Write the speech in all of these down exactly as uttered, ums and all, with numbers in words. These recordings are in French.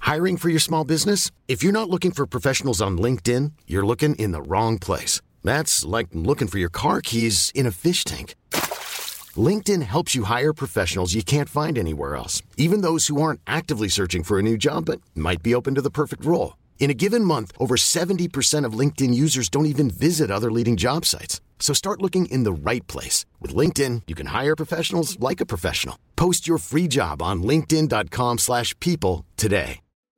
Hiring for your small business? If you're not looking for professionals on LinkedIn, you're looking in the wrong place. That's like looking for your car keys in a fish tank. LinkedIn helps you hire professionals you can't find anywhere else, even those who aren't actively searching for a new job but might be open to the perfect role. In a given month, over seventy percent of LinkedIn users don't even visit other leading job sites. So start looking in the right place. With LinkedIn, you can hire professionals like a professional. Post your free job on linkedin.com slash people today.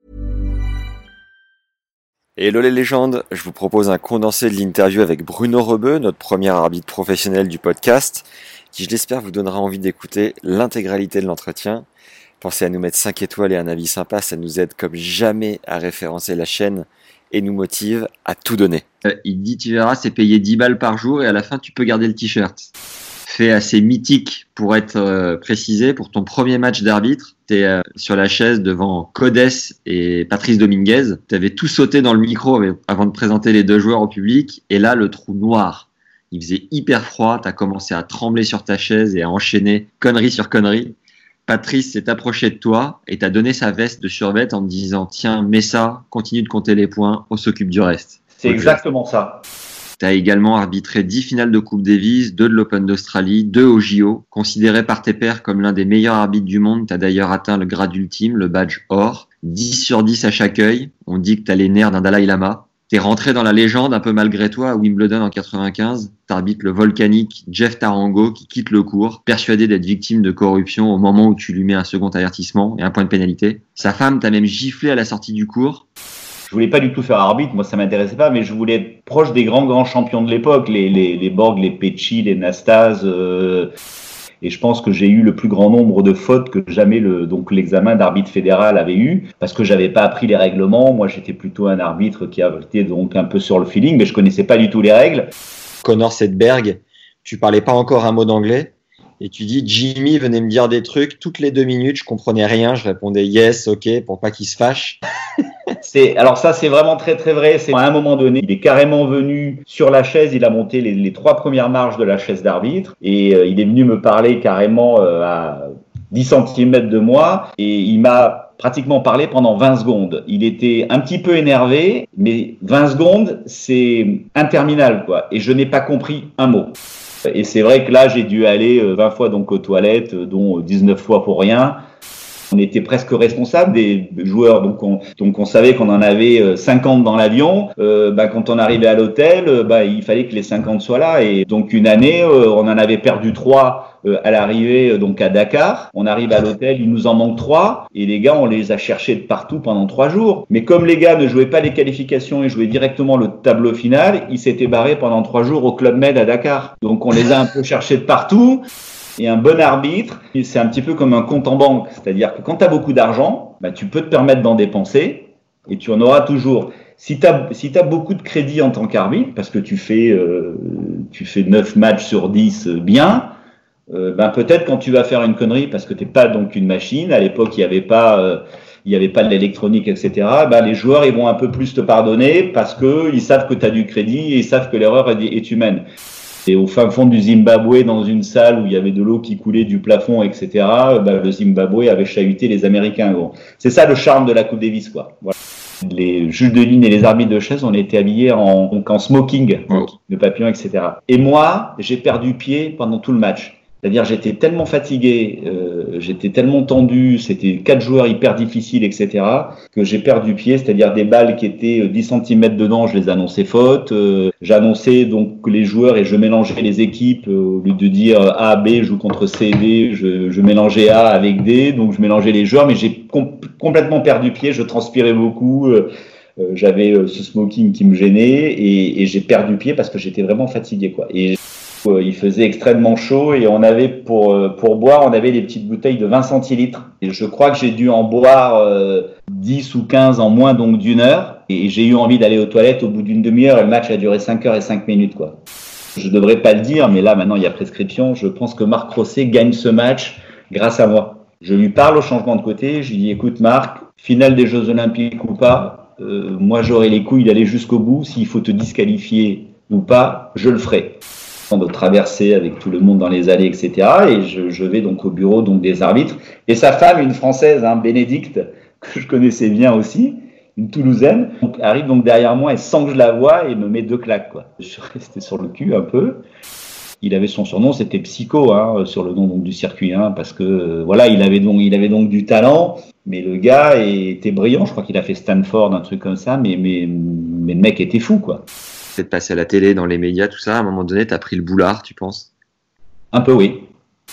Hello les légendes, je vous propose un condensé de l'interview avec Bruno Rebeu, notre premier arbitre professionnel du podcast, qui je l'espère vous donnera envie d'écouter l'intégralité de l'entretien. Pensez à nous mettre cinq étoiles et un avis sympa, ça nous aide comme jamais à référencer la chaîne et nous motive à tout donner. Euh, il dit, tu verras, c'est payé dix balles par jour et à la fin, tu peux garder le t-shirt. Fait assez mythique pour être euh, précisé, pour ton premier match d'arbitre, tu es euh, sur la chaise devant Codes et Patrice Dominguez. Tu avais tout sauté dans le micro avant de présenter les deux joueurs au public et là, le trou noir. Il faisait hyper froid, tu as commencé à trembler sur ta chaise et à enchaîner connerie sur connerie. Patrice s'est approché de toi et t'a donné sa veste de survêt en te disant « Tiens, mets ça, continue de compter les points, on s'occupe du reste. » C'est okay. Exactement ça. Tu as également arbitré dix finales de Coupe Davis, deux de l'Open d'Australie, deux au J O. Considéré par tes pairs comme l'un des meilleurs arbitres du monde, tu as d'ailleurs atteint le grade ultime, le badge or. dix sur dix à chaque œil. On dit que tu as les nerfs d'un Dalai Lama. Tu es rentré dans la légende un peu malgré toi à Wimbledon en quatre-vingt-quinze. Tu arbitres le volcanique Jeff Tarango qui quitte le court, persuadé d'être victime de corruption au moment où tu lui mets un second avertissement et un point de pénalité. Sa femme t'a même giflé à la sortie du court. Je voulais pas du tout faire arbitre, moi ça m'intéressait pas, mais je voulais être proche des grands grands champions de l'époque, les les les Borg, les Pecci, les Nastase, euh, et je pense que j'ai eu le plus grand nombre de fautes que jamais le donc l'examen d'arbitre fédéral avait eu, parce que j'avais pas appris les règlements. Moi j'étais plutôt un arbitre qui était donc un peu sur le feeling, mais je connaissais pas du tout les règles. Connor Sedberg, tu parlais pas encore un mot d'anglais. Et tu dis, Jimmy venait me dire des trucs toutes les deux minutes, je comprenais rien, je répondais yes, ok, pour pas qu'il se fâche. c'est, alors ça, c'est vraiment très très vrai. C'est, à un moment donné, il est carrément venu sur la chaise, il a monté les, les trois premières marches de la chaise d'arbitre et euh, il est venu me parler carrément euh, à dix centimètres de moi et il m'a pratiquement parlé pendant vingt secondes. Il était un petit peu énervé, mais vingt secondes, c'est interminable, quoi. Et je n'ai pas compris un mot. Et c'est vrai que là, j'ai dû aller vingt fois donc aux toilettes, dont dix-neuf fois pour rien. On était presque responsable des joueurs, donc on, donc on savait qu'on en avait cinquante dans l'avion. Euh, bah, quand on arrivait à l'hôtel, bah, il fallait que les cinquante soient là. Et donc une année, euh, on en avait perdu trois euh, à l'arrivée donc à Dakar. On arrive à l'hôtel, il nous en manque trois. Et les gars, on les a cherchés de partout pendant trois jours. Mais comme les gars ne jouaient pas les qualifications et jouaient directement le tableau final, ils s'étaient barrés pendant trois jours au Club Med à Dakar. Donc on les a un peu cherchés de partout. Et un bon arbitre, c'est un petit peu comme un compte en banque. C'est-à-dire que quand tu as beaucoup d'argent, bah, tu peux te permettre d'en dépenser et tu en auras toujours. Si tu as si t'as beaucoup de crédit en tant qu'arbitre, parce que tu fais, euh, tu fais neuf matchs sur dix bien, euh, ben peut-être quand tu vas faire une connerie, parce que tu n'es pas donc une machine, à l'époque il n'y avait pas... Euh, il n'y avait pas de l'électronique, et cetera. Ben, les joueurs ils vont un peu plus te pardonner parce qu'ils savent que tu as du crédit et ils savent que l'erreur est, est humaine. Et au fin fond du Zimbabwe, dans une salle où il y avait de l'eau qui coulait du plafond, et cetera, ben, le Zimbabwe avait chahuté les Américains. Gros. C'est ça le charme de la Coupe Davis, quoi. Voilà. Les juges de ligne et les arbitres de chaise, on était habillés en, donc en smoking, oh. de papillon, et cetera. Et moi, j'ai perdu pied pendant tout le match. C'est-à-dire, j'étais tellement fatigué, euh, j'étais tellement tendu, c'était quatre joueurs hyper difficiles, et cetera, que j'ai perdu pied. C'est-à-dire des balles qui étaient dix centimètres dedans, je les annonçais fautes. Euh, j'annonçais donc les joueurs et je mélangeais les équipes. Euh, au lieu de dire A, B, je joue contre C, D, je, je mélangeais A avec D. Donc, je mélangeais les joueurs, mais j'ai com- complètement perdu pied. Je transpirais beaucoup. Euh, euh, j'avais euh, ce smoking qui me gênait et, et j'ai perdu pied parce que j'étais vraiment fatigué, quoi. Et il faisait extrêmement chaud et on avait pour pour boire, on avait des petites bouteilles de vingt centilitres. Et je crois que j'ai dû en boire euh, dix ou quinze en moins donc d'une heure. Et j'ai eu envie d'aller aux toilettes au bout d'une demi-heure et le match a duré cinq heures et cinq minutes, quoi. Je devrais pas le dire, mais là maintenant il y a prescription. Je pense que Marc Rosset gagne ce match grâce à moi. Je lui parle au changement de côté. Je lui dis écoute Marc, finale des Jeux Olympiques ou pas, euh, moi j'aurai les couilles d'aller jusqu'au bout. S'il faut te disqualifier ou pas, je le ferai. De traverser avec tout le monde dans les allées, et cetera. Et je, je vais donc au bureau donc des arbitres. Et sa femme, une Française, hein, Bénédicte, que je connaissais bien aussi, une Toulousaine, donc, arrive donc derrière moi et sans que je la voie et me met deux claques, quoi. Je suis resté sur le cul un peu. Il avait son surnom, c'était Psycho, hein, sur le nom donc, du circuit, hein, parce que euh, voilà, il avait donc, il avait donc du talent, mais le gars était brillant. Je crois qu'il a fait Stanford, un truc comme ça, mais mais mais le mec était fou, quoi. Peut-être passé à la télé, dans les médias, tout ça. À un moment donné, t'as pris le boulard, tu penses? Un peu, oui.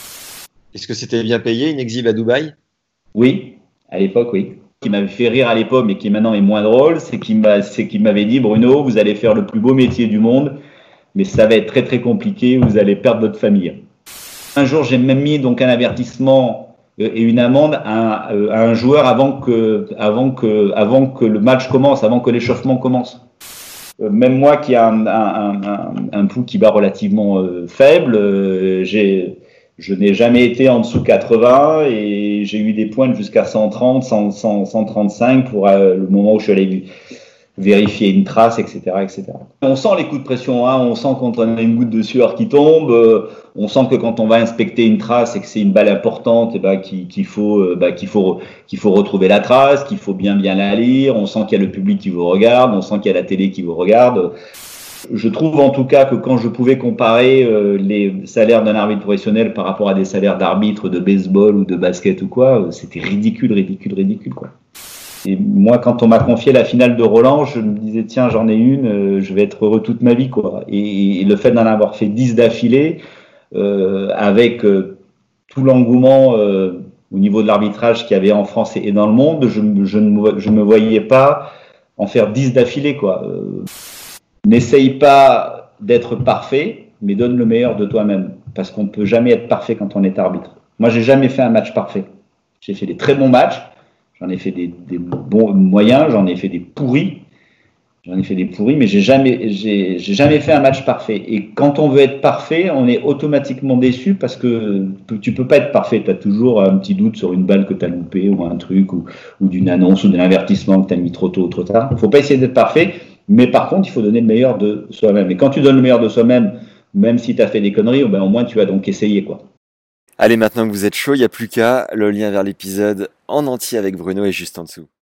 Est-ce que c'était bien payé, une exhibe à Dubaï? Oui, à l'époque, oui. Ce qui m'avait fait rire à l'époque, mais qui maintenant est moins drôle, c'est qu'il m'a, c'est qu'il m'avait dit, Bruno, vous allez faire le plus beau métier du monde, mais ça va être très très compliqué, vous allez perdre votre famille. Un jour, j'ai même mis donc un avertissement et une amende à un, à un joueur avant que, avant que, avant que le match commence, avant que l'échauffement commence. Même moi qui a un, un, un, un pouls qui bat relativement euh, faible, euh, j'ai, je n'ai jamais été en dessous de quatre-vingts et j'ai eu des pointes jusqu'à cent trente, cent, cent, cent trente-cinq pour euh, le moment où je suis allé vérifier une trace, et cetera, et cetera. On sent les coups de pression, hein, on sent quand on a une goutte de sueur qui tombe, euh, on sent que quand on va inspecter une trace et que c'est une balle importante, et bah, qu'il, qu'il faut, euh, bah, qu'il faut, qu'il faut retrouver la trace, qu'il faut bien bien la lire. On sent qu'il y a le public qui vous regarde, on sent qu'il y a la télé qui vous regarde. Je trouve en tout cas que quand je pouvais comparer euh, les salaires d'un arbitre professionnel par rapport à des salaires d'arbitre de baseball ou de basket ou quoi, euh, c'était ridicule, ridicule, ridicule, quoi. Et moi, quand on m'a confié la finale de Roland, je me disais, tiens, j'en ai une, euh, je vais être heureux toute ma vie, quoi. Et, et le fait d'en avoir fait dix d'affilée, euh, avec euh, tout l'engouement euh, au niveau de l'arbitrage qu'il y avait en France et dans le monde, je, je ne me, je me voyais pas en faire dix d'affilée, quoi. Euh, n'essaye pas d'être parfait, mais donne le meilleur de toi-même. Parce qu'on ne peut jamais être parfait quand on est arbitre. Moi, j'ai jamais fait un match parfait. J'ai fait des très bons matchs. J'en ai fait des, des bons moyens, j'en ai fait des pourris, j'en ai fait des pourris, mais j'ai jamais, j'ai, j'ai jamais fait un match parfait. Et quand on veut être parfait, on est automatiquement déçu parce que tu peux pas être parfait. Tu as toujours un petit doute sur une balle que tu as loupée ou un truc, ou, ou d'une annonce ou d'un avertissement que tu as mis trop tôt ou trop tard. Il faut pas essayer d'être parfait, mais par contre, il faut donner le meilleur de soi-même. Et quand tu donnes le meilleur de soi-même, même si tu as fait des conneries, ben, au moins tu as donc essayé, quoi. Allez, maintenant que vous êtes chaud, il n'y a plus qu'à. Le lien vers l'épisode en entier avec Bruno est juste en dessous.